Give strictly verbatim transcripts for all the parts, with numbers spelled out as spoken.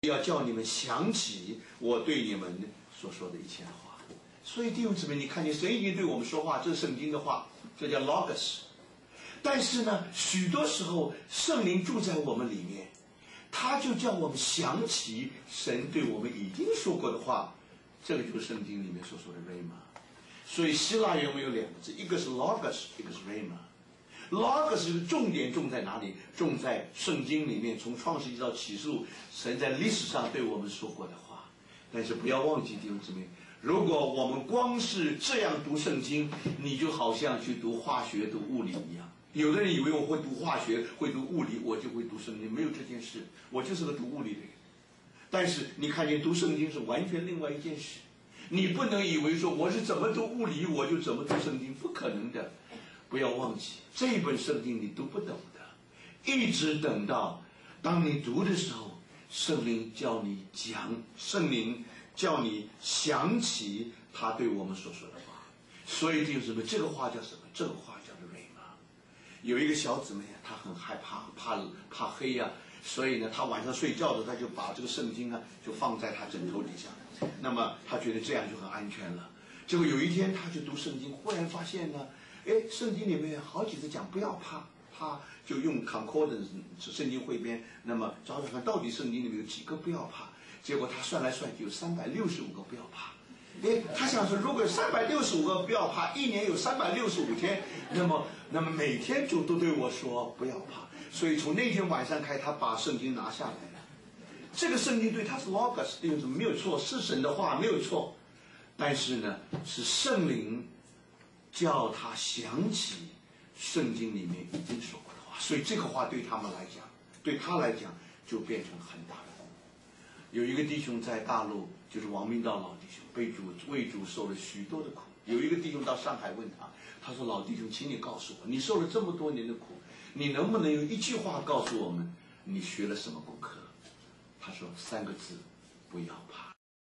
要叫你们想起我对你们所说的一切的话。所以弟兄姊妹，你看见神已经对我们说话，这是圣经的话，这叫 logos。但是呢，许多时候圣灵住在我们里面，他就叫我们想起神对我们已经说过的话，这个就是圣经里面所说的 rhema。所以希腊原文有两个字，一个是 logos， 一个是 rhema。logos 是重点重在哪里？重在圣经里面，从创世纪到启示录，神在历史上对我们说过的话。但是不要忘记弟兄姊妹，如果我们光是这样读圣经，你就好像去读化学、读物理一样。有的人以为我会读化学、会读物理，我就会读圣经，没有这件事，我就是个读物理的人。但是你看见读圣经是完全另外一件事，你不能以为说我是怎么读物理我就怎么读圣经，不可能的。不要忘记，这一本圣经你读不懂的，一直等到当你读的时候，圣灵叫你讲，圣灵叫你想起他对我们所说的话。所以弟兄姊妹，这个话叫什么？这个话叫做 rhema。有一个小姊妹啊，她很害怕，怕怕黑呀、啊，所以呢，她晚上睡觉的，她就把这个圣经啊，就放在她枕头底下。那么她觉得这样就很安全了。结果有一天，她就读圣经，忽然发现呢，哎，圣经里面好几次讲不要怕，她就用 concordance 圣经汇编，那么找找看到底圣经里面有几个不要怕。结果她算来算去有三百六十五个不要怕。哎，他想说，如果三百六十五个不要怕，一年有三百六十五天，那么，那么每天主都对我说不要怕。所以从那天晚上开，他把圣经拿下来了。这个圣经对他是 logos， 对什么没有错，是神的话没有错，但是呢，是圣灵叫他想起圣经里面已经说过的话，所以这个话对他们来讲，对他来讲就变成很大的功。有一个弟兄在大陆，就是王明道老弟兄，被主为主受了许多的苦。有一个弟兄到上海问他，他说：“老弟兄，请你告诉我，你受了这么多年的苦，你能不能用一句话告诉我们，你学了什么功课？”他说：“三个字，不要怕。”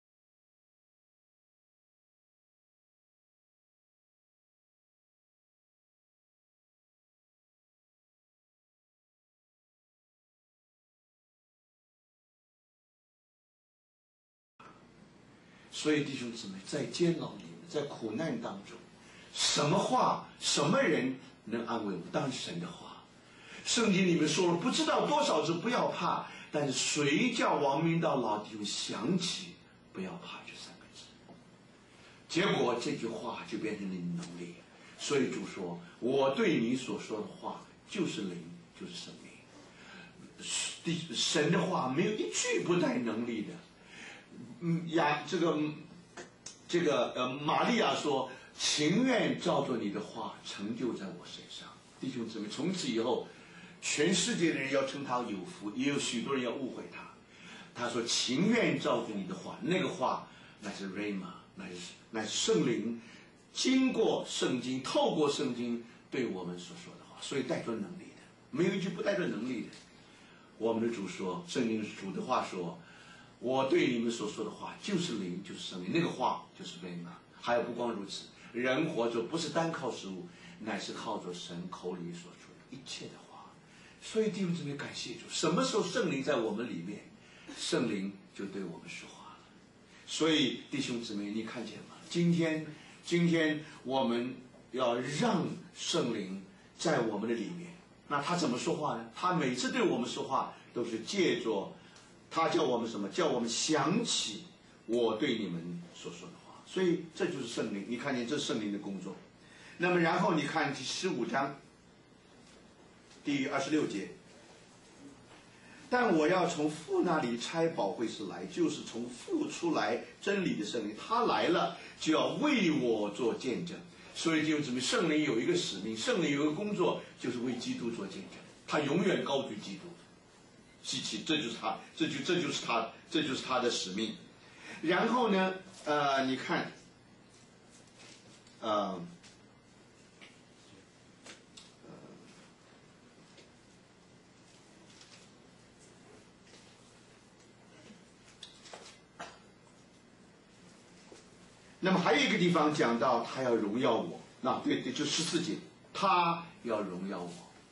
所以弟兄姊妹，在监牢里面，在苦难当中，什么话、什么人能安慰我？当然神的话。圣经里面说了不知道多少次不要怕，但是谁叫王明道老弟兄想起不要怕这三个字？结果这句话就变成了能力。所以主说：“我对你所说的话就是灵，就是生命。”神的话没有一句不带能力的。嗯，呀，这个，这个呃，玛利亚说：“情愿照着你的话成就在我身上。”弟兄姊妹，从此以后，全世界的人要称他有福，也有许多人要误会他。他说：“情愿照着你的话。”那个话乃是 rhema， 乃是乃是圣灵经过圣经，透过圣经对我们所说的话，所以带着能力的，没有一句不带着能力的。我们的主说，圣经主的话说：“我对你们所说的话就是灵，就是生命。”那个话就是 rhema。还有不光如此，人活着不是单靠食物，乃是靠着神口里所出的一切的话。所以弟兄姊妹，感谢主，什么时候圣灵在我们里面，圣灵就对我们说话了。所以弟兄姊妹，你看见吗？今天，今天我们要让圣灵在我们的里面。那他怎么说话呢？他每次对我们说话都是借着他叫我们什么？叫我们想起我对你们所说的话。所以这就是圣灵，你看见这是圣灵的工作。那么然后你看第十五章第二十六节，但我要从父那里差保惠师来，就是从父出来真理的圣灵，他来了就要为我做见证。所以就姊妹，圣灵有一个使命，圣灵有一个工作，就是为基督做见证。他永远高举基督，希奇，这就是他，这就这就是他，这就是他的使命。然后呢，呃，你看，呃。那么还有一个地方讲到他要荣耀我，那对对，就十四节，他要荣耀我。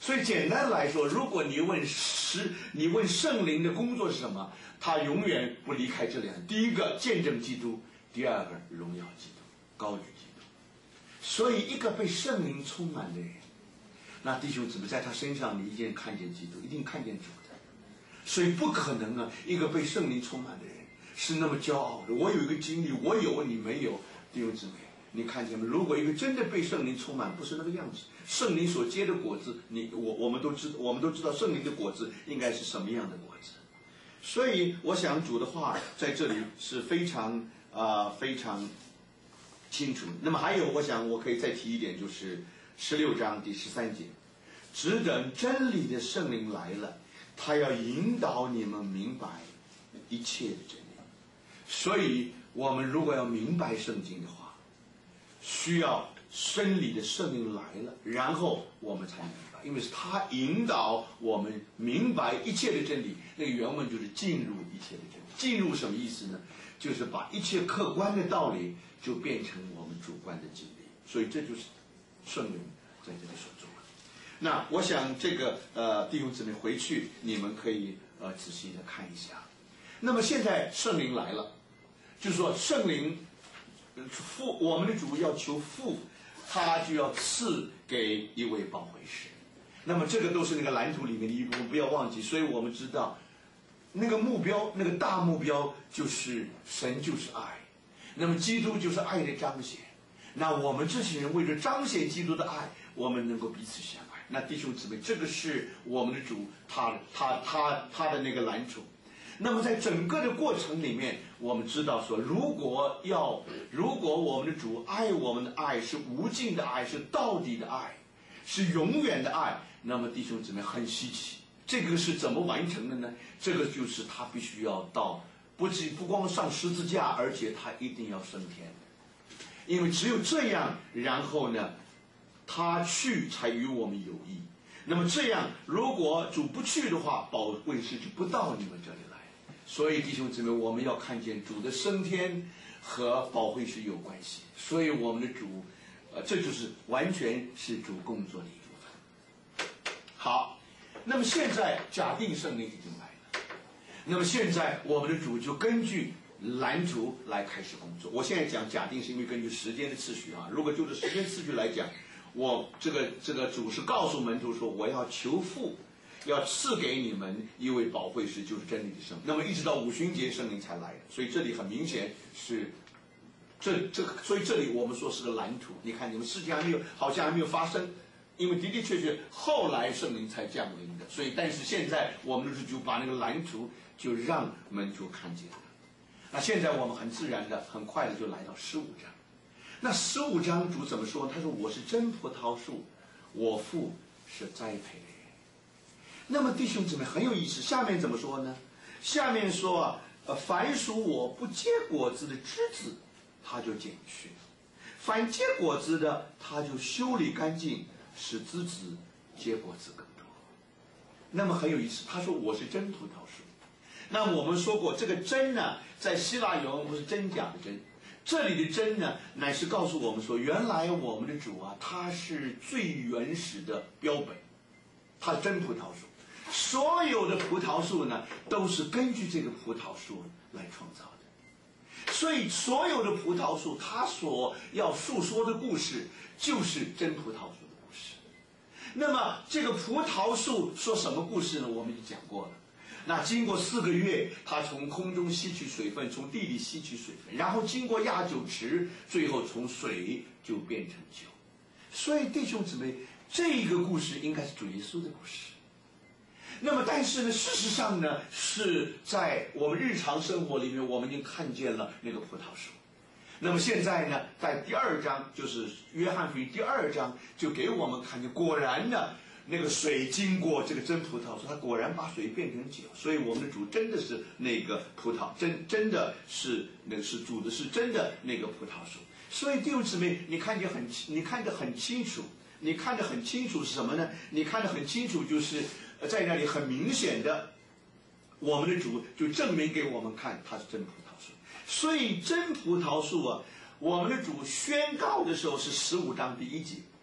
所以简单来说，如果你问是你问圣灵的工作是什么，他永远不离开这两：第一个见证基督，第二个荣耀基督，高举基督。所以一个被圣灵充满的人，那弟兄姊妹在他身上你一定看见基督，一定看见主的。所以不可能啊，一个被圣灵充满的人是那么骄傲的。我有一个经历，我有你没有，弟兄姊妹。你看见没？如果一个真的被圣灵充满，不是那个样子。圣灵所结的果子，你我我们都知我们都知道圣灵的果子应该是什么样的果子。所以我想主的话在这里是非常啊、呃、非常清楚。那么还有，我想我可以再提一点，就是十六章第十三节，只等真理的圣灵来了，他要引导你们明白一切的真理。所以我们如果要明白圣经的话，需要真理的圣灵来了，然后我们才明白，因为是他引导我们明白一切的真理。那个原文就是进入一切的真理。进入什么意思呢？就是把一切客观的道理就变成我们主观的经历。所以这就是圣灵在这里所做的。那我想这个呃弟兄姊妹回去你们可以呃仔细的看一下。那么现在圣灵来了，就是说圣灵父，我们的主要求父，他就要赐给一位保惠师。那么这个都是那个蓝图里面的一部分，不要忘记。所以我们知道那个目标，那个大目标就是神就是爱，那么基督就是爱的彰显。那我们这些人为了彰显基督的爱，我们能够彼此相爱。那弟兄姊妹，这个是我们的主他他他他的那个蓝图。那么在整个的过程里面，我们知道说，如果要如果我们的主爱我们的爱是无尽的爱，是到底的爱，是永远的爱，那么弟兄姊妹很稀奇。这个是怎么完成的呢？这个就是他必须要到不仅不光上十字架，而且他一定要升天，因为只有这样，然后呢他去才与我们有益。那么这样，如果主不去的话，保惠师就不到你们这里来。所以弟兄姊妹，我们要看见主的升天和保惠师有关系。所以我们的主，呃，这就是完全是主工作的一部分。好，那么现在假定圣灵已经来了，那么现在我们的主就根据蓝图来开始工作。我现在讲假定是因为根据时间的次序啊，如果就是时间次序来讲，我这个这个主是告诉门徒说，我要求父要赐给你们一位保惠师，就是真理的圣灵。那么一直到五旬节圣灵才来的，所以这里很明显是这这个，所以这里我们说是个蓝图。你看你们事情还没有好像还没有发生，因为的的确确后来圣灵才降临的。所以但是现在我们就把那个蓝图就让门徒看见了。那现在我们很自然的很快的就来到十五章。那十五章主怎么说？他说我是真葡萄树，我父是栽培的人。那么弟兄姊妹很有意思，下面怎么说呢？下面说啊，呃，凡属我不结果子的枝子，他就剪去；凡结果子的，他就修理干净，使枝子结果子更多。那么很有意思，他说我是真葡萄树。那我们说过，这个真呢，在希腊原文不是真假的真。这里的真呢，乃是告诉我们说，原来我们的主啊，他是最原始的标本，他是真葡萄树。所有的葡萄树呢，都是根据这个葡萄树来创造的。所以所有的葡萄树，它所要诉说的故事，就是真葡萄树的故事。那么这个葡萄树说什么故事呢？我们已经讲过了。那经过四个月，它从空中吸取水分，从地里吸取水分，然后经过压酒池，最后从水就变成酒。所以弟兄姊妹，这个故事应该是主耶稣的故事。那么但是呢，事实上呢，是在我们日常生活里面，我们已经看见了那个葡萄树。那么现在呢，在第二章，就是约翰福音第二章，就给我们看见，果然呢，那个水经过这个真葡萄树，它果然把水变成酒。所以我们的主真的是那个葡萄，真真的是那个是主的是真的那个葡萄树。所以弟兄姊妹，你看见很你看得很清楚，你看得很清楚是什么呢？你看得很清楚，就是在那里很明显的，我们的主就证明给我们看，它是真葡萄树。所以真葡萄树啊，我们的主宣告的时候是十五章第一节。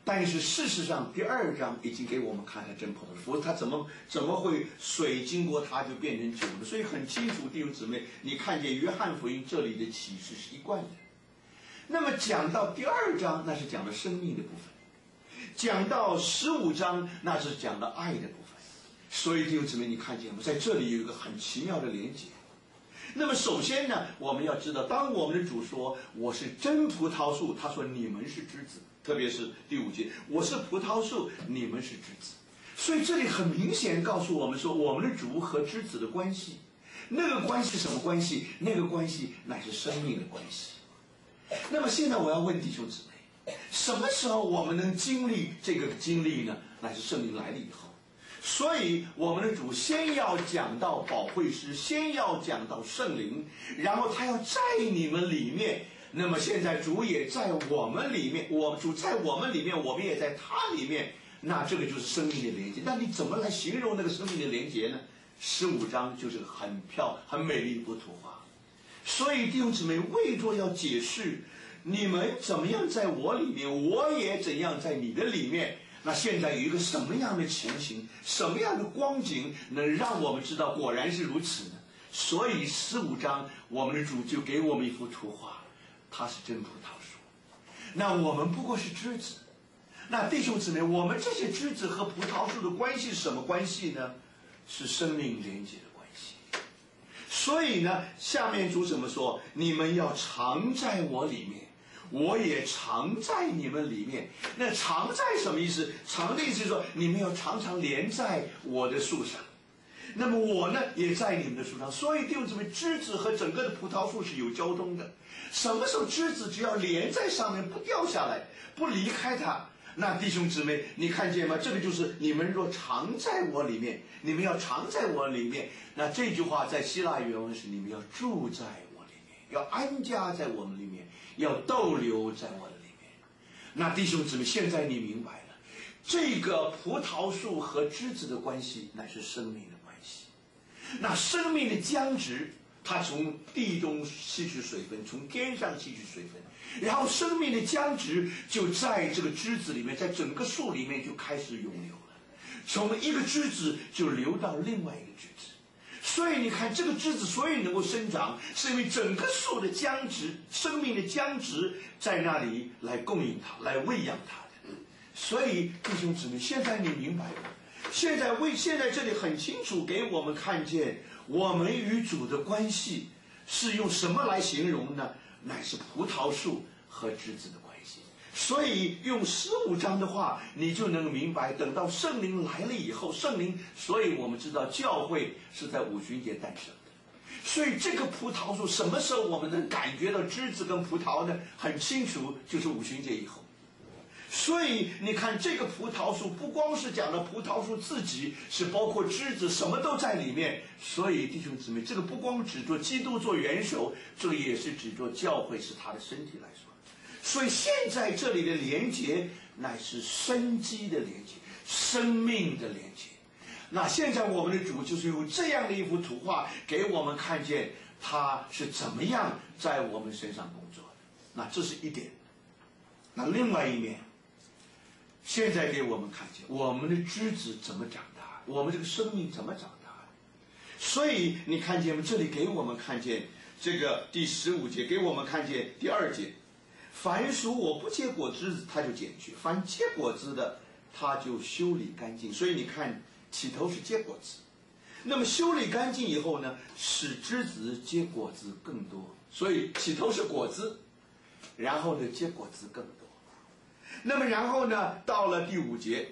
但是事实上，第二章已经给我们看了真葡萄树，否则它怎么怎么会水经过它就变成酒呢？所以很清楚，弟兄姊妹，你看见约翰福音这里的启示是一贯的。那么讲到第二章，那是讲的生命的部分；讲到十五章，那是讲的爱的部分。所以弟兄姊妹，你看见吗？在这里有一个很奇妙的连结。那么首先呢，我们要知道，当我们的主说我是真葡萄树，他说你们是枝子，特别是第五节，我是葡萄树，你们是枝子。所以这里很明显告诉我们说，我们的主和枝子的关系，那个关系什么关系？那个关系乃是生命的关系。那么现在我要问弟兄姊妹，什么时候我们能经历这个经历呢？乃是圣灵来了以后。所以我们的主先要讲到保惠师，先要讲到圣灵，然后他要在你们里面。那么现在主也在我们里面，我主在我们里面，我们也在他里面，那这个就是生命的连接。那你怎么来形容那个生命的连接呢？十五章就是很漂很美丽的一幅图画。所以弟兄姊妹，为着要解释你们怎么样在我里面，我也怎样在你的里面，那现在有一个什么样的情形，什么样的光景能让我们知道果然是如此呢？所以十五章我们的主就给我们一幅图画，它是真葡萄树，那我们不过是枝子。那弟兄姊妹，我们这些枝子和葡萄树的关系是什么关系呢？是生命连接的关系。所以呢，下面主怎么说？你们要常在我里面，我也常在你们里面。那常在什么意思？常的意思是说，你们要常常连在我的树上，那么我呢也在你们的树上。所以弟兄姊妹，枝子和整个的葡萄树是有交通的。什么时候枝子只要连在上面不掉下来，不离开它，那弟兄姊妹，你看见吗？这个就是你们若常在我里面，你们要常在我里面。那这句话在希腊原文是你们要住在我里面，要安家在我们里面，要逗留在我的里面。那弟兄姊妹，现在你明白了，这个葡萄树和枝子的关系乃是生命的关系。那生命的浆汁，它从地中吸取水分，从天上吸取水分，然后生命的浆汁就在这个枝子里面，在整个树里面就开始涌流了，从一个枝子就流到另外一个枝子。所以你看，这个枝子所以能够生长，是因为整个树的浆汁，生命的浆汁在那里来供应它，来喂养它的。所以弟兄姊妹，现在你明白了，现在为现在这里很清楚给我们看见我们与主的关系是用什么来形容呢？乃是葡萄树和枝子的关系。所以用十五章的话，你就能明白，等到圣灵来了以后，圣灵，所以我们知道教会是在五旬节诞生的。所以这个葡萄树什么时候我们能感觉到枝子跟葡萄呢？很清楚，就是五旬节以后。所以你看，这个葡萄树不光是讲的葡萄树自己，是包括枝子，什么都在里面。所以弟兄姊妹，这个不光指着基督做元首，这个也是指着教会是他的身体来说。所以现在这里的连结乃是生机的连结，生命的连结。那现在我们的主就是用这样的一幅图画给我们看见他是怎么样在我们身上工作的。那这是一点。那另外一面，现在给我们看见我们的枝子怎么长大，我们这个生命怎么长大。所以你看见吗？这里给我们看见这个第十五节，给我们看见第二节，凡属我不结果子，他就剪去；凡结果子的，他就修理干净。所以你看，起头是结果子，那么修理干净以后呢，使枝子结果子更多。所以起头是果子，然后呢结果子更多。那么然后呢，到了第五节，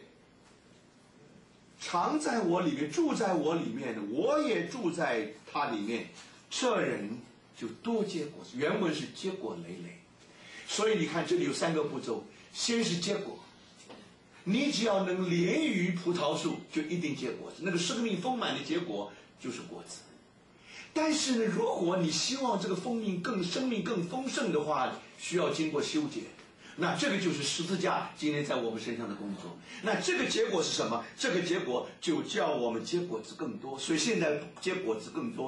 常在我里面，住在我里面的，我也住在他里面，这人就多结果子。原文是结果累累。所以你看，这里有三个步骤，先是结果。你只要能连于葡萄树，就一定结果子，那个生命丰满的结果就是果子。但是呢，如果你希望这个生命更生命更丰盛的话，需要经过修剪。那这个就是十字架今天在我们身上的工作。那这个结果是什么？这个结果就叫我们结果子更多。所以现在结果子更多。